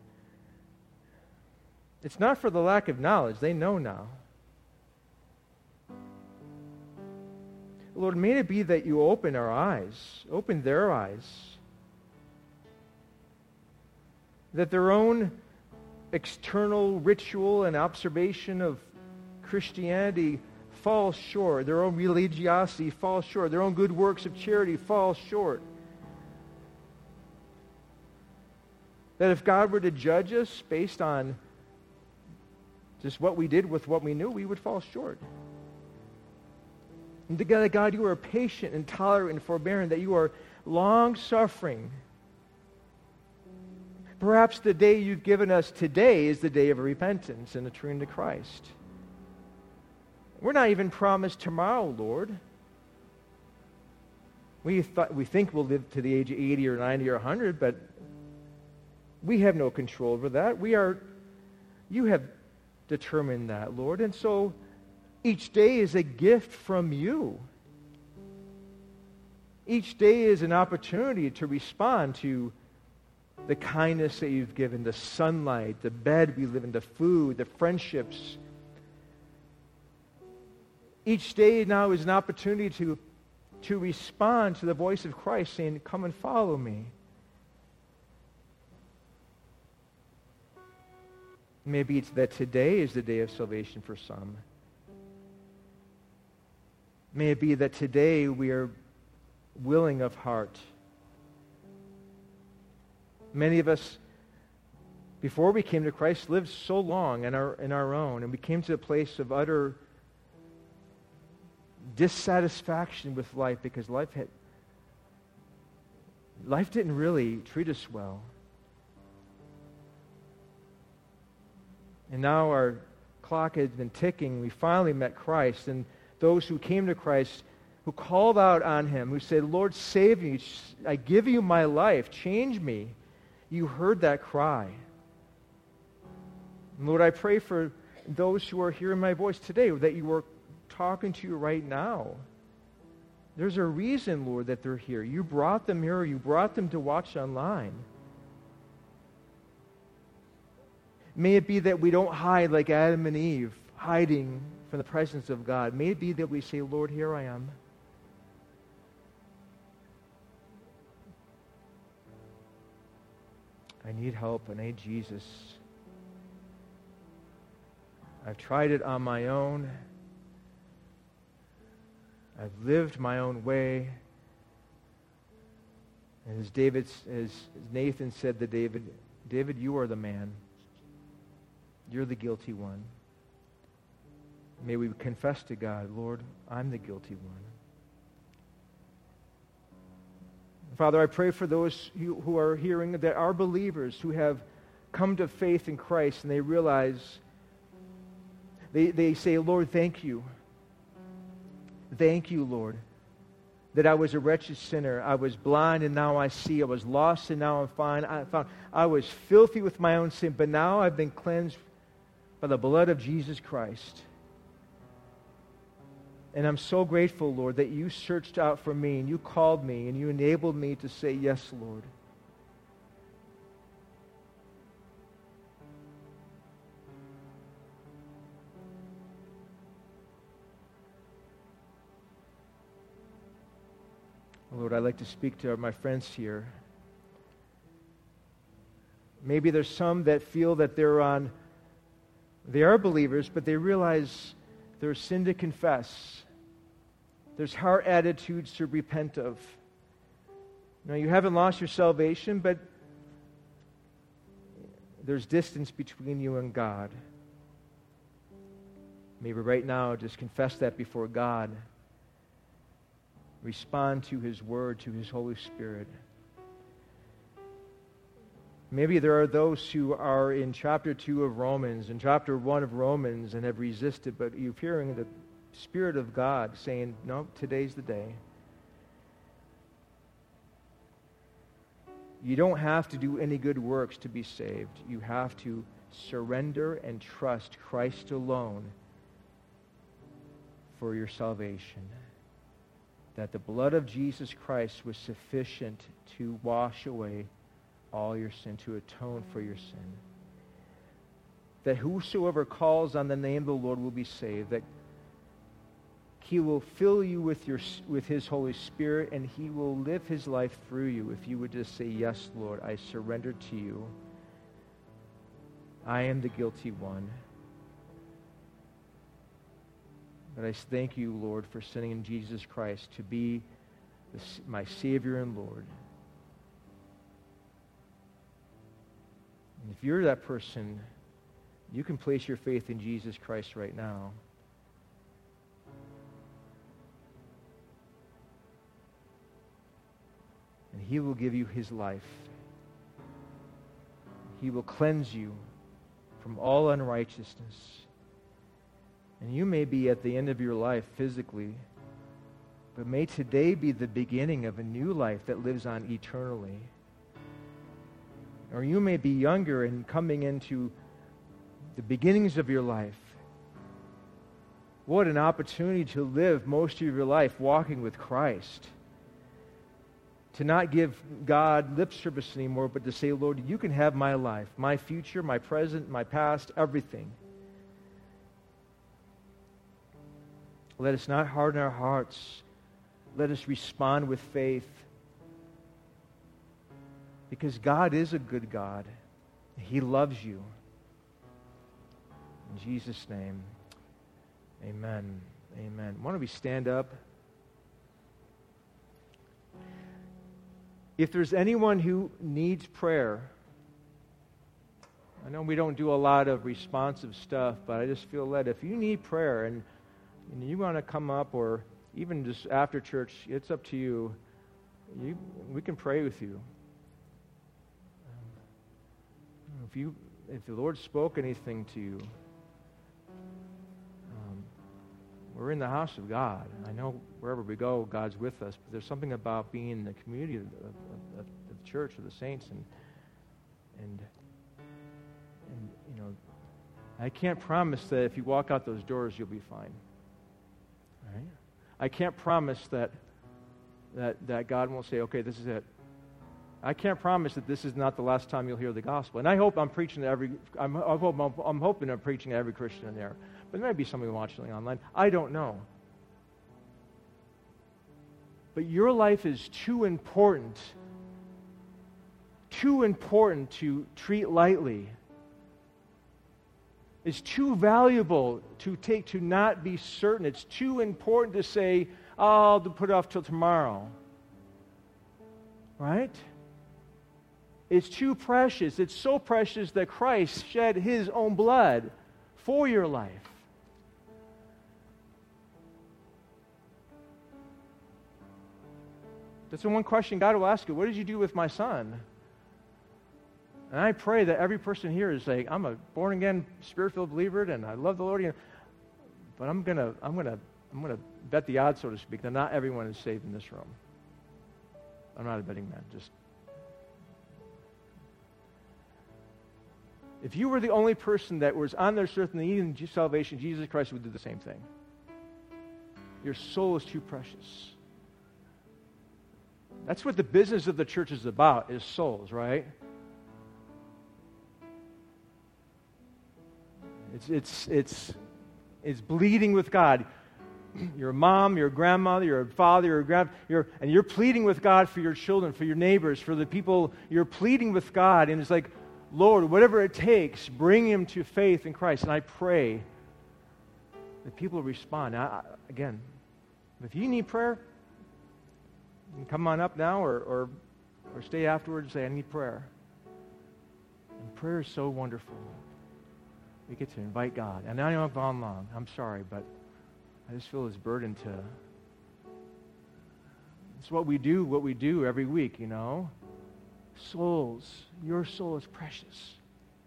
It's not for the lack of knowledge. They know now. Lord, may it be that you open our eyes, open their eyes, that their own external ritual and observation of Christianity falls short, their own religiosity falls short, their own good works of charity falls short. That if God were to judge us based on just what we did with what we knew, we would fall short. And together, God, you are patient and tolerant and forbearing, that you are long-suffering. Perhaps the day you've given us today is the day of repentance and a turning to Christ. We're not even promised tomorrow, Lord. We, th- we think we'll live to the age of eighty or ninety or one hundred, but we have no control over that. We are, you have determined that, Lord. And so each day is a gift from you. Each day is an opportunity to respond to the kindness that you've given, the sunlight, the bed we live in, the food, the friendships. Each day now is an opportunity to, to respond to the voice of Christ saying, come and follow me. Maybe it's that today is the day of salvation for some. May it be that today we are willing of heart. Many of us, before we came to Christ, lived so long in our, in our own, and we came to a place of utter dissatisfaction with life because life had, life didn't really treat us well. And now our clock has been ticking. We finally met Christ. And those who came to Christ, who called out on him, who said, Lord, save me. I give you my life. Change me. You heard that cry. And Lord, I pray for those who are hearing my voice today, that you are talking to you right now. There's a reason, Lord, that they're here. You brought them here. You brought them to watch online. May it be that we don't hide like Adam and Eve, hiding from the presence of God. May it be that we say, Lord, here I am. I need help. I need Jesus. I've tried it on my own. I've lived my own way. And as David, as Nathan said to David, David, you are the man. You're the guilty one. May we confess to God, Lord, I'm the guilty one. Father, I pray for those who, who are hearing that are believers, who have come to faith in Christ, and they realize, they, they say, Lord, thank you. Thank you, Lord, that I was a wretched sinner. I was blind and now I see. I was lost and now I'm fine. I found I was filthy with my own sin, but now I've been cleansed by the blood of Jesus Christ. And I'm so grateful, Lord, that you searched out for me and you called me and you enabled me to say, yes, Lord. Lord, I'd like to speak to my friends here. Maybe there's some that feel that they're on, they are believers, but they realize there's sin to confess. There's heart attitudes to repent of. Now, you haven't lost your salvation, but there's distance between you and God. Maybe right now, just confess that before God. Respond to His Word, to His Holy Spirit. Maybe there are those who are in chapter two of Romans and chapter one of Romans and have resisted, but you're hearing the Spirit of God saying, no, today's the day. You don't have to do any good works to be saved. You have to surrender and trust Christ alone for your salvation. That the blood of Jesus Christ was sufficient to wash away all your sin, to atone for your sin. That whosoever calls on the name of the Lord will be saved. That He will fill you with your with His Holy Spirit, and He will live His life through you if you would just say, yes, Lord, I surrender to you. I am the guilty one. But I thank you, Lord, for sending in Jesus Christ to be the, my Savior and Lord. And if you're that person, you can place your faith in Jesus Christ right now. And He will give you His life. He will cleanse you from all unrighteousness. And you may be at the end of your life physically, but may today be the beginning of a new life that lives on eternally. Or you may be younger and coming into the beginnings of your life. What an opportunity to live most of your life walking with Christ. To not give God lip service anymore, but to say, Lord, you can have my life, my future, my present, my past, everything. Let us not harden our hearts. Let us respond with faith. Because God is a good God. He loves you. In Jesus' name, amen. Amen. Why don't we stand up? If there's anyone who needs prayer, I know we don't do a lot of responsive stuff, but I just feel led. If you need prayer and, and you want to come up, or even just after church, it's up to you. You we can pray with you. Um, if you if the Lord spoke anything to you, um, we're in the house of God. I know wherever we go, God's with us, but there's something about being in the community of, of, of the church, of the saints, and and and you know, I can't promise that if you walk out those doors, you'll be fine. Right? I can't promise that that that God won't say, okay, this is it. I can't promise that this is not the last time you'll hear the gospel. And I hope I'm preaching to every, I'm, I hope, I'm, I'm hoping I'm preaching to every Christian in there. But there may be somebody watching online. I don't know. But your life is too important, too important to treat lightly. It's too valuable to take, to not be certain. It's too important to say, oh, I'll put it off till tomorrow. Right? It's too precious. It's so precious that Christ shed His own blood for your life. That's the one question God will ask you. What did you do with my son? And I pray that every person here is like, I'm a born-again, spirit-filled believer, and I love the Lord. But I'm gonna, I'm gonna, I'm gonna bet the odds, so to speak, that not everyone is saved in this room. I'm not a betting man. Just if you were the only person that was on this earth and needing salvation, Jesus Christ would do the same thing. Your soul is too precious. That's what the business of the church is about, is souls, right? It's it's it's it's bleeding with God. Your mom, your grandmother, your father, your grand, your, and you're pleading with God for your children, for your neighbors, for the people. You're pleading with God, and it's like, Lord, whatever it takes, bring him to faith in Christ. And I pray that people respond. Now, I, again, if you need prayer, you can come on up now, or or, or stay afterwards and say, I need prayer. And prayer is so wonderful. We get to invite God. And I know I've gone long. I'm sorry, but I just feel this burden to... It's what we do, what we do every week, you know. Souls. Your soul is precious.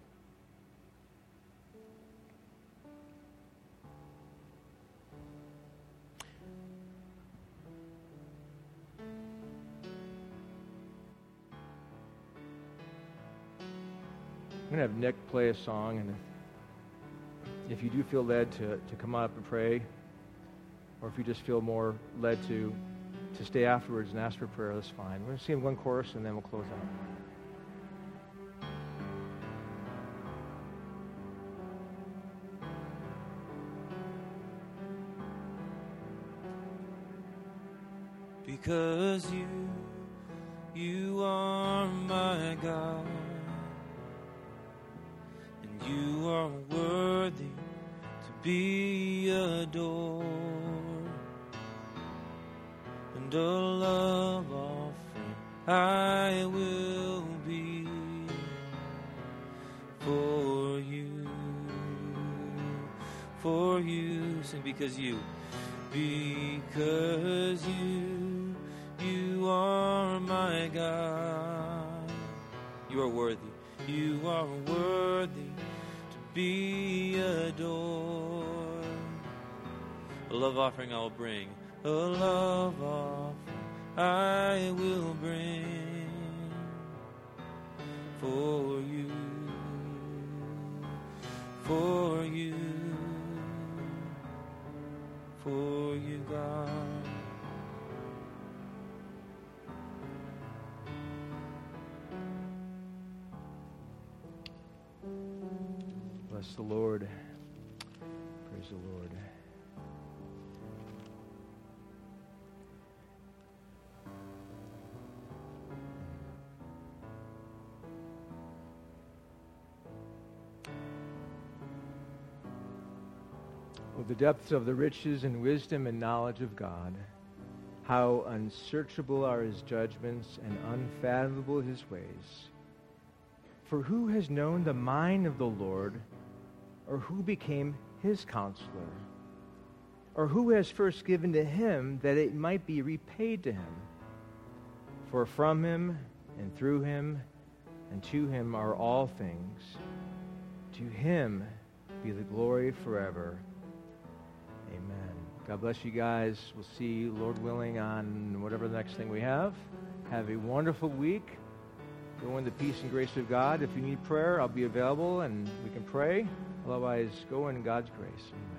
I'm going to have Nick play a song, and if you do feel led to, to come up and pray, or if you just feel more led to to stay afterwards and ask for prayer, that's fine. We're going to sing one chorus, and then we'll close out. Because you, you are my God, and you are worthy to be adored, and a love offering I will be for you, for you. Sing, because you, because you, you are my God. You are worthy. You are worthy to be adored. A love offering I will bring. A love offering I will bring for you, for you, for you, God. Bless the Lord. Praise the Lord. Oh, the depths of the riches and wisdom and knowledge of God. How unsearchable are his judgments and unfathomable his ways. For who has known the mind of the Lord, or who became his counselor? Or who has first given to him that it might be repaid to him? For from him and through him and to him are all things. To him be the glory forever. Amen. God bless you guys. We'll see you, Lord willing, on whatever the next thing we have. Have a wonderful week. Go in the peace and grace of God. If you need prayer, I'll be available and we can pray. Otherwise, go in God's grace. Amen.